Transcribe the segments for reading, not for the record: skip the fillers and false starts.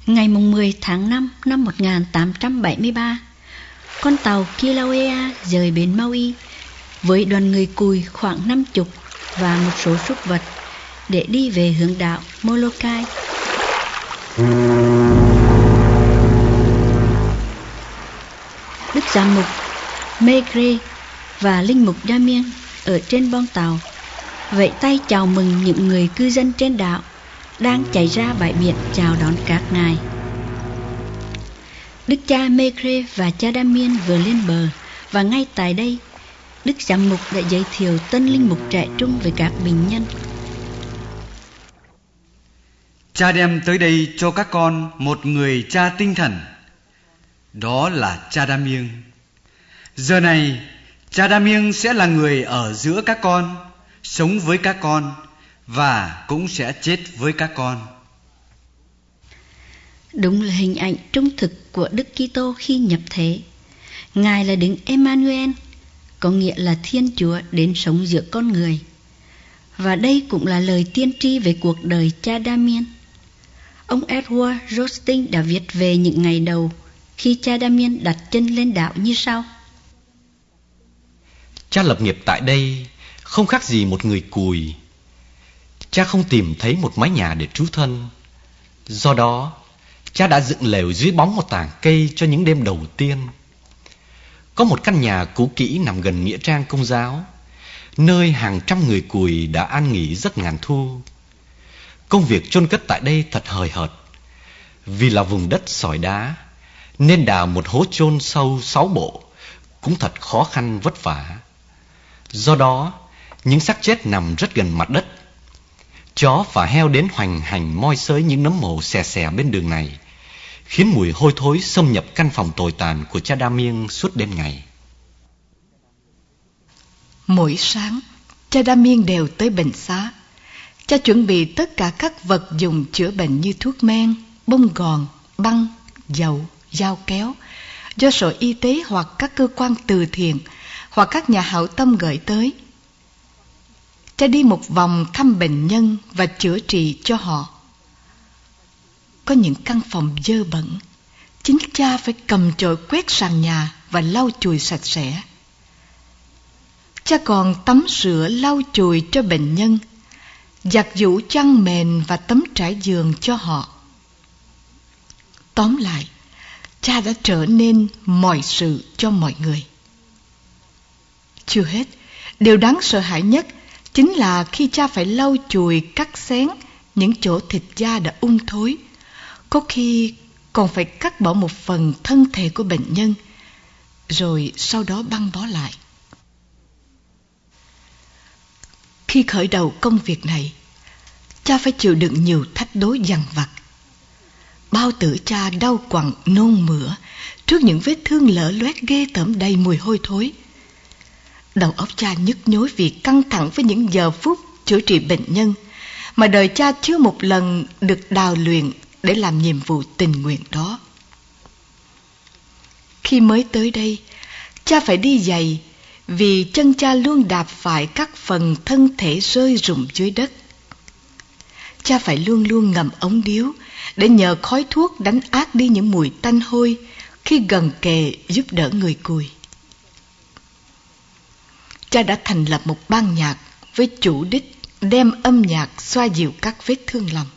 Ngày 10 tháng 5 năm 1873, con tàu Kilauea rời bến Maui với đoàn người Cùi khoảng 50 và một số súc vật để đi về hướng đảo Molokai. Đức giám mục Maigret và linh mục Damien ở trên boong tàu vẫy tay chào mừng những người cư dân trên đảo đang chạy ra bãi biển chào đón các ngài. Đức cha Maigret và cha Damien vừa lên bờ, và ngay tại đây, Đức giám mục đã giới thiệu tân linh mục trẻ trung với các bệnh nhân. Cha đem tới đây cho các con một người cha tinh thần. Đó là cha Damien. Giờ này, cha Damien sẽ là người ở giữa các con, sống với các con và cũng sẽ chết với các con. Đúng là hình ảnh trung thực của Đức Kitô khi nhập thế. Ngài là Đấng Emmanuel, có nghĩa là Thiên Chúa đến sống giữa con người. Và đây cũng là lời tiên tri về cuộc đời cha Damien. Ông Edward Rostand đã viết về những ngày đầu khi cha Damien đặt chân lên đảo như sau: Cha lập nghiệp tại đây không khác gì một người cùi. Cha không tìm thấy một mái nhà để trú thân. Do đó, cha đã dựng lều dưới bóng một tảng cây cho những đêm đầu tiên. Có một căn nhà cũ kỹ nằm gần nghĩa trang Công giáo, nơi hàng trăm người cùi đã an nghỉ giấc ngàn thu. Công việc chôn cất tại đây thật hời hợt. Vì là vùng đất sỏi đá, nên đào một hố chôn sâu 6 bộ cũng thật khó khăn vất vả. Do đó, những xác chết nằm rất gần mặt đất. Chó và heo đến hoành hành moi xới những nấm mồ xè xè bên đường này, khiến mùi hôi thối xâm nhập căn phòng tồi tàn của cha Damien suốt đêm ngày. Mỗi sáng, cha Damien đều tới bệnh xá. Cha chuẩn bị tất cả các vật dùng chữa bệnh như thuốc men, bông gòn, băng, dầu, dao kéo, do Sở Y tế hoặc các cơ quan từ thiện hoặc các nhà hảo tâm gửi tới. Cha đi một vòng thăm bệnh nhân và chữa trị cho họ. Có những căn phòng dơ bẩn, chính cha phải cầm chổi quét sàn nhà và lau chùi sạch sẽ. Cha còn tắm rửa lau chùi cho bệnh nhân, giặt giũ chăn mền và tấm trải giường cho họ. Tóm lại, cha đã trở nên mọi sự cho mọi người. Chưa hết, điều đáng sợ hãi nhất chính là khi cha phải lau chùi cắt xén những chỗ thịt da đã thối, có khi còn phải cắt bỏ một phần thân thể của bệnh nhân, rồi sau đó băng bó lại. Khi khởi đầu công việc này, cha phải chịu đựng nhiều thách đố dằn vặt. Bao tử cha đau quặn nôn mửa trước những vết thương lở loét ghê tởm đầy mùi hôi thối. Đầu óc cha nhức nhối vì căng thẳng với những giờ phút chữa trị bệnh nhân mà đời cha chưa một lần được đào luyện để làm nhiệm vụ tình nguyện đó. Khi mới tới đây, cha phải đi giày vì chân cha luôn đạp phải các phần thân thể rơi rụng dưới đất. Cha phải luôn luôn ngậm ống điếu để nhờ khói thuốc đánh át đi những mùi tanh hôi khi gần kề giúp đỡ người cùi. Cha đã thành lập một ban nhạc với chủ đích đem âm nhạc xoa dịu các vết thương lòng.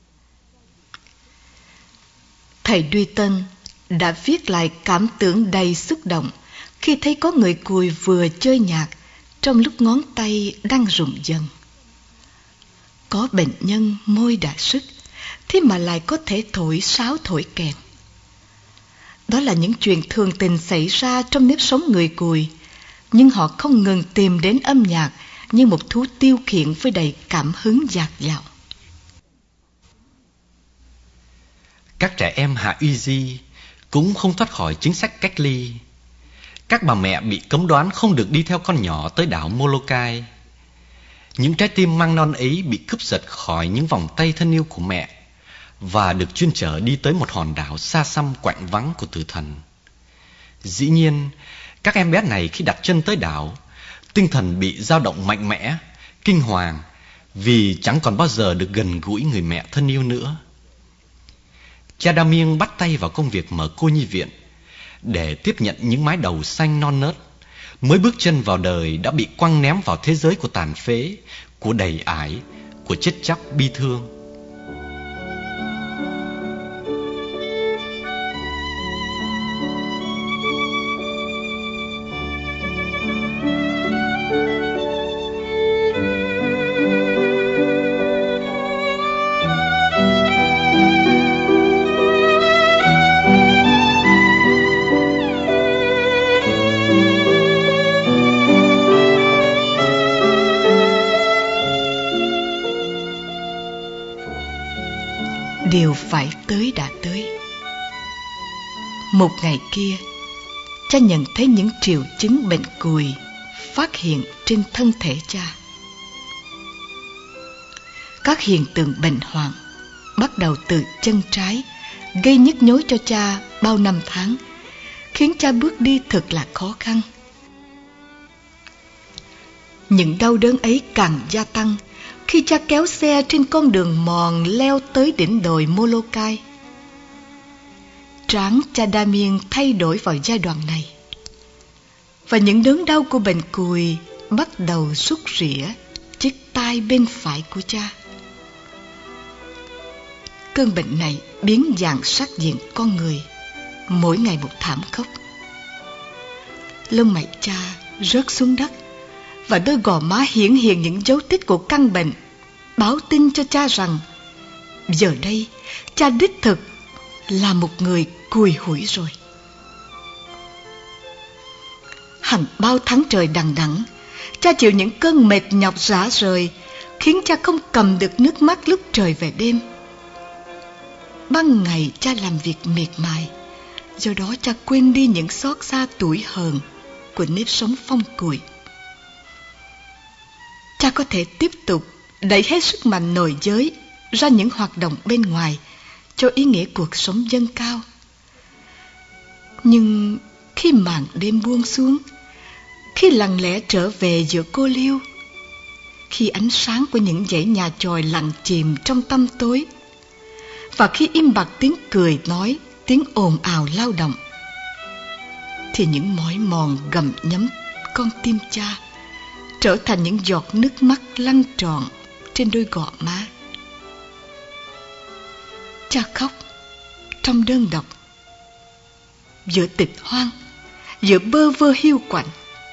Thầy Duy-tân đã viết lại cảm tưởng đầy xúc động khi thấy có người cùi vừa chơi nhạc trong lúc ngón tay đang rụng dần. Có bệnh nhân môi đã sứt, thế mà lại có thể thổi sáo thổi kèn. Đó là những chuyện thường tình xảy ra trong nếp sống người cùi, nhưng họ không ngừng tìm đến âm nhạc như một thú tiêu khiển với đầy cảm hứng dạt dào. Các trẻ em Hạ Uy Di cũng không thoát khỏi chính sách cách ly. Các bà mẹ bị cấm đoán không được đi theo con nhỏ tới đảo Molokai. Những trái tim mang non ấy bị cướp giật khỏi những vòng tay thân yêu của mẹ và được chuyên chở đi tới một hòn đảo xa xăm quạnh vắng của tử thần. Dĩ nhiên, các em bé này khi đặt chân tới đảo, tinh thần bị dao động mạnh mẽ, kinh hoàng vì chẳng còn bao giờ được gần gũi người mẹ thân yêu nữa. cha Damien bắt tay vào công việc mở cô nhi viện để tiếp nhận những mái đầu xanh non nớt mới bước chân vào đời đã bị quăng ném vào thế giới của tàn phế, của đầy ải, của chết chóc bi thương. Điều phải tới đã tới. Một ngày kia, cha nhận thấy những triệu chứng bệnh cùi phát hiện trên thân thể cha. Các hiện tượng bệnh hoạn bắt đầu từ chân trái, gây nhức nhối cho cha bao năm tháng, khiến cha bước đi thật là khó khăn. Những đau đớn ấy càng gia tăng khi cha kéo xe trên con đường mòn leo tới đỉnh đồi Molokai. Trán cha Damien thay đổi vào giai đoạn này, và những đớn đau của bệnh cùi bắt đầu rút rỉa chiếc tai bên phải của cha. Cơn bệnh này biến dạng sắc diện con người, mỗi ngày một thảm khốc. Lông mày cha rớt xuống đất, và đôi gò má hiển hiện những dấu tích của căn bệnh, báo tin cho cha rằng giờ đây cha đích thực là một người cùi hủi rồi. Hằng bao tháng trời đằng đẵng, cha chịu những cơn mệt nhọc rã rời, khiến cha không cầm được nước mắt lúc trời về đêm. Ban ngày cha làm việc miệt mài, do đó cha quên đi những xót xa tủi hờn của nếp sống phong cùi. Cha có thể tiếp tục đẩy hết sức mạnh nội giới ra những hoạt động bên ngoài cho ý nghĩa cuộc sống dâng cao. Nhưng khi màn đêm buông xuống, khi lặng lẽ trở về giữa cô liêu, khi ánh sáng của những dãy nhà chòi lặng chìm trong tăm tối, và khi im bặt tiếng cười nói, tiếng ồn ào lao động, thì những mỏi mòn gặm nhấm con tim cha trở thành những giọt nước mắt lăn tròn trên đôi gò má. Cha khóc trong đơn độc, giữa tịch hoang, giữa bơ vơ hiu quạnh.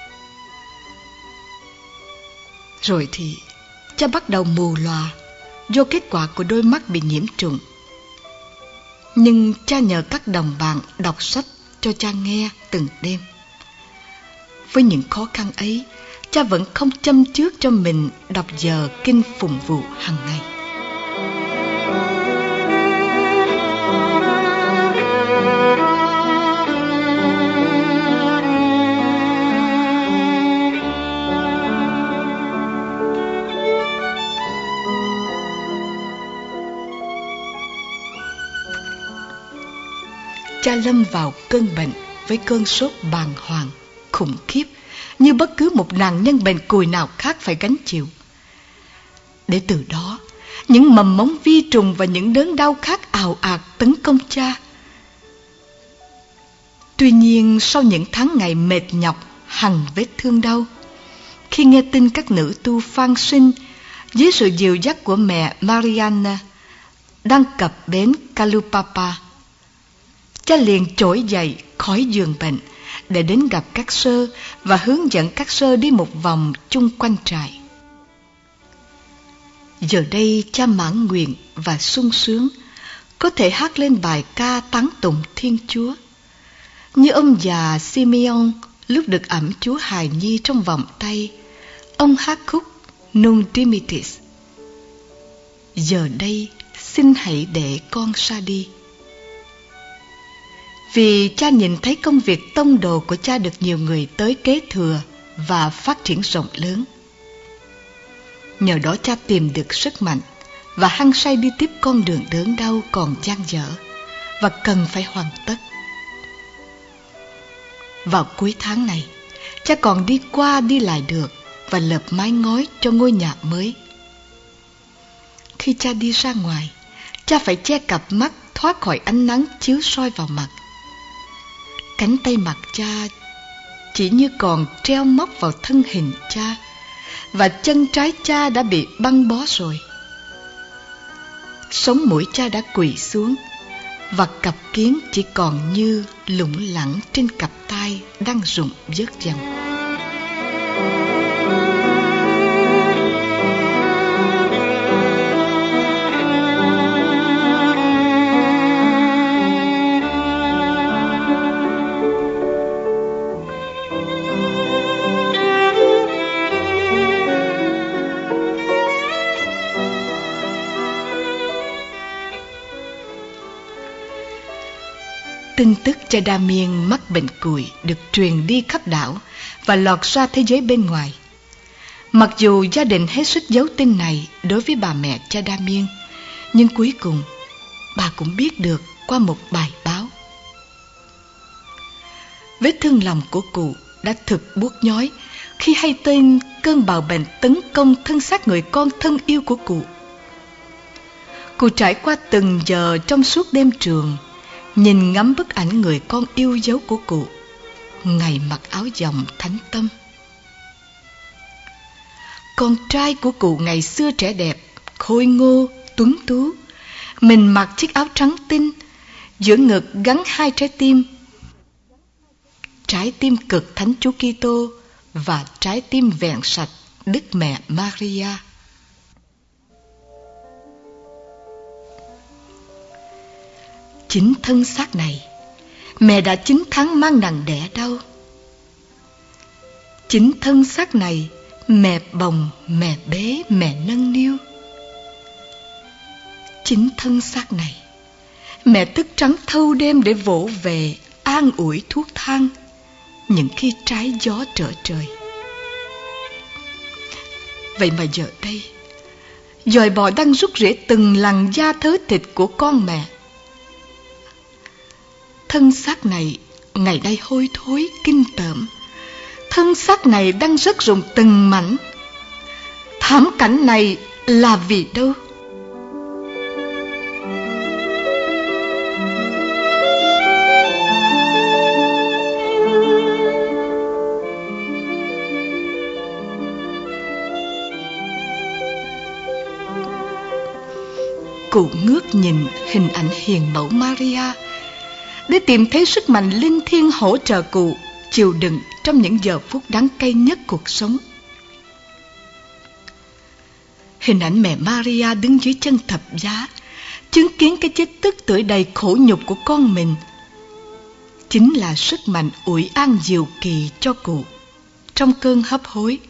Rồi thì cha bắt đầu mù lòa do kết quả của đôi mắt bị nhiễm trùng. Nhưng cha nhờ các đồng bạn đọc sách cho cha nghe từng đêm. Với những khó khăn ấy, cha vẫn không châm chước cho mình đọc giờ kinh phụng vụ hàng ngày. Cha lâm vào cơn bệnh với cơn sốt bàng hoàng khủng khiếp, như bất cứ một nạn nhân bệnh cùi nào khác phải gánh chịu. Để từ đó, những mầm mống vi trùng và những đớn đau khác ào ạt tấn công cha. Tuy nhiên, sau những tháng ngày mệt nhọc hằn vết thương đau, khi nghe tin các nữ tu Phan Sinh dưới sự dìu dắt của mẹ Mariana đang cập bến Kalupapa, cha liền trỗi dậy khỏi giường bệnh để đến gặp các sơ và hướng dẫn các sơ đi một vòng chung quanh trại. Giờ đây cha mãn nguyện và sung sướng có thể hát lên bài ca tán tụng Thiên Chúa, như ông già Simeon lúc được ẵm Chúa hài nhi trong vòng tay. Ông hát khúc Nunc Dimittis: giờ đây xin hãy để con ra đi. Vì cha nhìn thấy công việc tông đồ của cha được nhiều người tới kế thừa và phát triển rộng lớn. Nhờ đó cha tìm được sức mạnh và hăng say đi tiếp con đường đớn đau còn dang dở và cần phải hoàn tất. Vào cuối tháng này, cha còn đi qua đi lại được và lợp mái ngói cho ngôi nhà mới. Khi cha đi ra ngoài, cha phải che cặp mắt thoát khỏi ánh nắng chiếu soi vào mặt. Cánh tay mặt cha chỉ như còn treo móc vào thân hình cha, và chân trái cha đã bị băng bó rồi. Sống mũi cha đã quỳ xuống, và cặp kiến chỉ còn như lủng lẳng trên cặp tai đang rụng rớt dần. Tin tức cha Damien mắc bệnh cùi được truyền đi khắp đảo và lọt ra thế giới bên ngoài. Mặc dù gia đình hết sức giấu tin này đối với bà mẹ cha Damien, nhưng cuối cùng bà cũng biết được qua một bài báo. Vết thương lòng của cụ đã thực buốt nhói khi hay tin cơn bạo bệnh tấn công thân xác người con thân yêu của cụ. Cụ trải qua từng giờ trong suốt đêm trường, nhìn ngắm bức ảnh người con yêu dấu của cụ, ngày mặc áo dòng thánh tâm. Con trai của cụ ngày xưa trẻ đẹp, khôi ngô, tuấn tú. Mình mặc chiếc áo trắng tinh, giữa ngực gắn hai trái tim. Trái tim cực Thánh Chúa Kitô và trái tim vẹn sạch Đức Mẹ Maria. Chính thân xác này, mẹ đã 9 tháng mang nặng đẻ đau. Chính thân xác này, mẹ bồng, mẹ bế, mẹ nâng niu. Chính thân xác này, mẹ thức trắng thâu đêm để vỗ về, an ủi thuốc thang những khi trái gió trở trời. Vậy mà giờ đây, dòi bò đang rút rễ từng lằn da thớ thịt của con mẹ. Thân xác này ngày nay hôi thối kinh tởm. Thân xác này đang rớt rụng từng mảnh. Thảm cảnh này là vì đâu? Cụ ngước nhìn hình ảnh hiền mẫu Maria để tìm thấy sức mạnh linh thiêng hỗ trợ cụ chịu đựng trong những giờ phút đắng cay nhất cuộc sống. Hình ảnh mẹ Maria đứng dưới chân thập giá, chứng kiến cái chết tức tưởi đầy khổ nhục của con mình, chính là sức mạnh ủi an diệu kỳ cho cụ trong cơn hấp hối.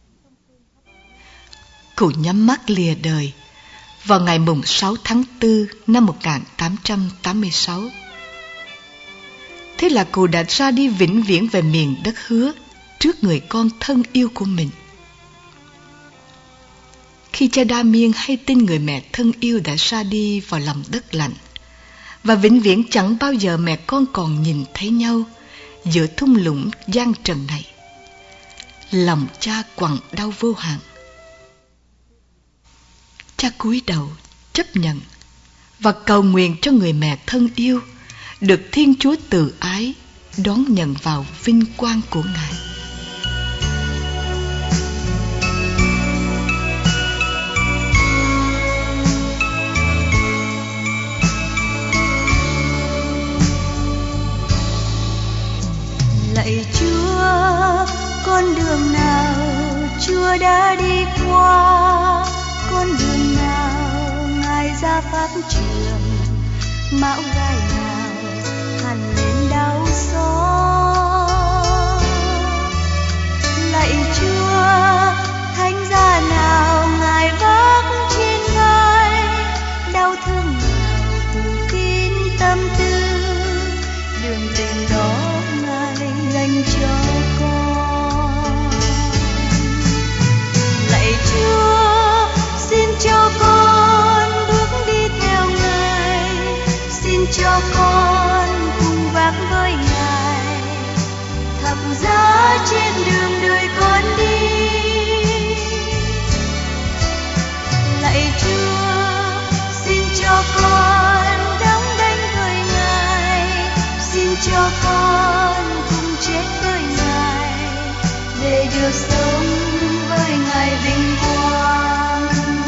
Cụ nhắm mắt lìa đời vào ngày mùng 6 tháng 4 năm 1886. Thế là cụ đã ra đi vĩnh viễn về miền đất hứa trước người con thân yêu của mình. Khi cha Damien hay tin người mẹ thân yêu đã ra đi vào lòng đất lạnh, và vĩnh viễn chẳng bao giờ mẹ con còn nhìn thấy nhau giữa thung lũng gian trần này, lòng cha quặn đau vô hạn. Cha cúi đầu chấp nhận và cầu nguyện cho người mẹ thân yêu được Thiên Chúa từ ái đón nhận vào vinh quang của Ngài. Lạy Chúa, con đường nào Chúa đã đi qua, con đường nào Ngài ra pháp trường, mão gai nào hằn lên đau xót. Lạy Chúa, thánh giá nào Ngài vác trên vai, đau thương nào từ kín tâm tư, đường tình đó Ngài dành cho con. Lạy Chúa, xin cho con bước đi theo Ngài, xin cho con cùng vác với Ngài thập giá trên đường đời con đi. Lạy Chúa, xin cho con đóng đầy con cùng chết với Ngài để được sống với Ngài vinh quang.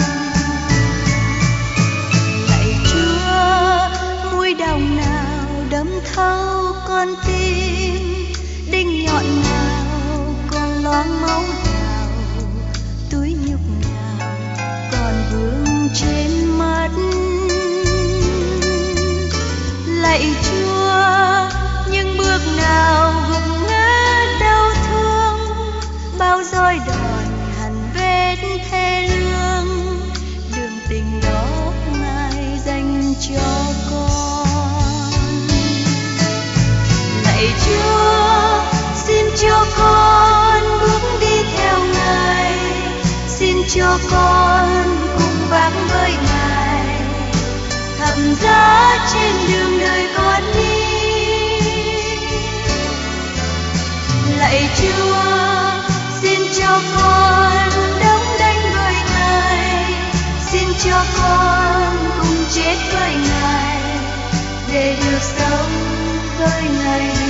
Lạy Chúa, mũi đồng nào đâm thấu con tim, đinh nhọn nào còn loáng máu nào, túi nhục nào còn vương trên mắt. Lạy Chúa, những bước nào gục ngã đau thương, bao roi đòn hằn vết thê lương, đường tình đó Ngài dành cho con. Lạy Chúa, xin cho con bước đi theo Ngài, xin cho con cùng vác với Ngài thập giá trên đường đời con đi. Lạy Chúa, xin cho con đóng đảnh với Ngài, xin cho con cùng chết với Ngài để được sống với Ngài.